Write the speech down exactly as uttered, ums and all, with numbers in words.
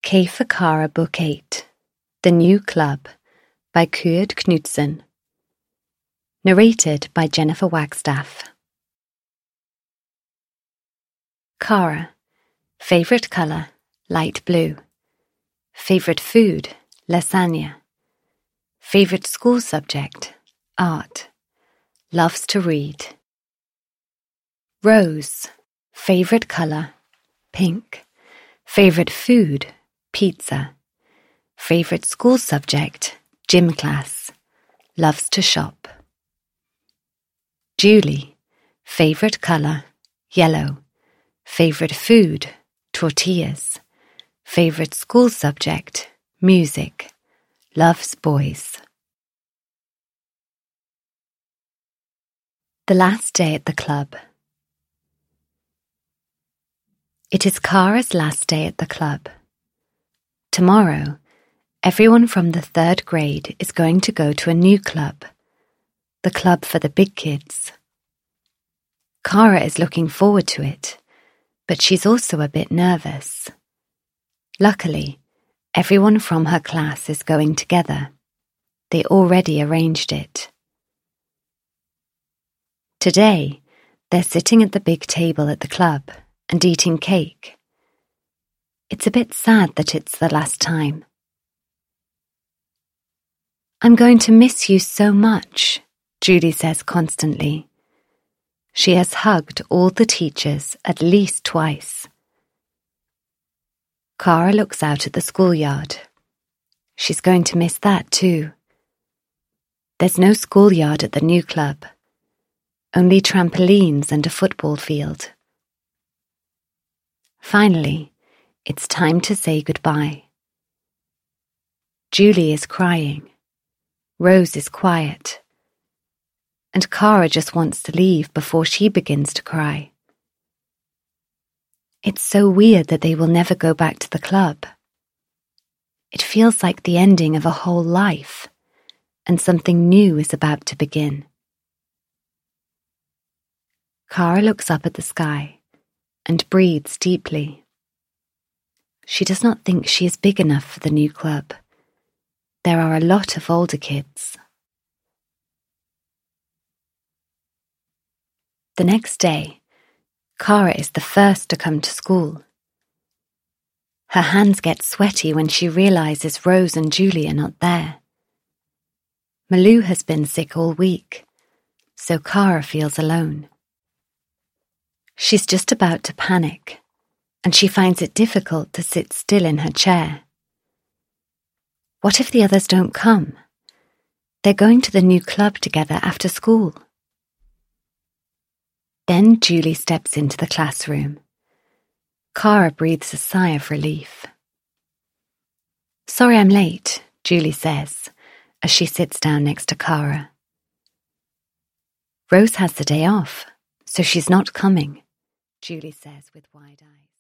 K for Kara Book eight, The New Club, by Kurt Knudsen. Narrated by Jennifer Wagstaff. Kara. Favorite color, light blue. Favorite food, lasagna. Favorite school subject, art. Loves to read. Rose. Favorite color, pink. Favorite food, pizza. Favorite school subject, gym class. Loves to shop. Julie. Favorite color, yellow. Favorite food, tortillas. Favorite school subject, music. Loves boys. The last day at the club. It is Kara's last day at the club. Tomorrow, everyone from the third grade is going to go to a new club, the club for the big kids. Kara is looking forward to it, but she's also a bit nervous. Luckily, everyone from her class is going together. They already arranged it. Today, they're sitting at the big table at the club and eating cake. It's a bit sad that it's the last time. I'm going to miss you so much, Julie says constantly. She has hugged all the teachers at least twice. Kara looks out at the schoolyard. She's going to miss that too. There's no schoolyard at the new club, only trampolines and a football field. Finally, it's time to say goodbye. Julie is crying. Rose is quiet. And Kara just wants to leave before she begins to cry. It's so weird that they will never go back to the club. It feels like the ending of a whole life, and something new is about to begin. Kara looks up at the sky and breathes deeply. She does not think she is big enough for the new club. There are a lot of older kids. The next day, Kara is the first to come to school. Her hands get sweaty when she realizes Rose and Julie are not there. Malou has been sick all week, so Kara feels alone. She's just about to panic, and she finds it difficult to sit still in her chair. What if the others don't come? They're going to the new club together after school. Then Julie steps into the classroom. Kara breathes a sigh of relief. Sorry I'm late, Julie says, as she sits down next to Kara. Rose has the day off, so she's not coming, Julie says with wide eyes.